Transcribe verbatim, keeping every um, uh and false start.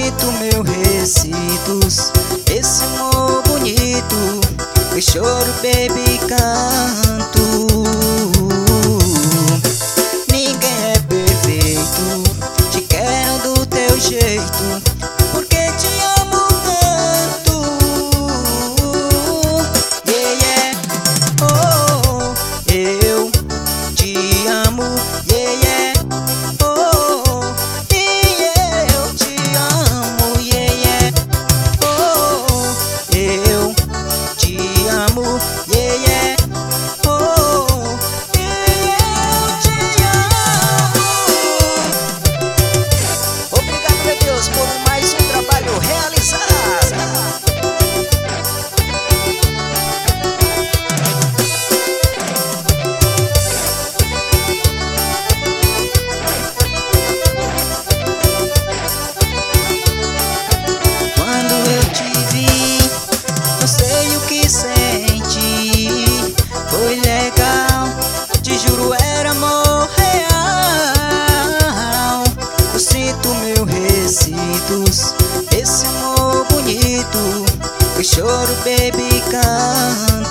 sinto meus resíduos, esse amor bonito. Eu choro, baby, canto. Ninguém é perfeito, te quero do teu jeito, porque te amo tanto. Yeah, yeah, oh, eu te amo. Yeah, yeah, oh, e eu te amo. Yeah, yeah, oh, eu te amo. Yeah, yeah, oh, e eu te amo. Obrigado, meu Deus, por mais um trabalho realizado. Quando eu te vi, não sei o que senti. Foi legal, te juro, era amor real. Eu sinto meus resíduos, esse amor bonito. Eu choro, baby, canto.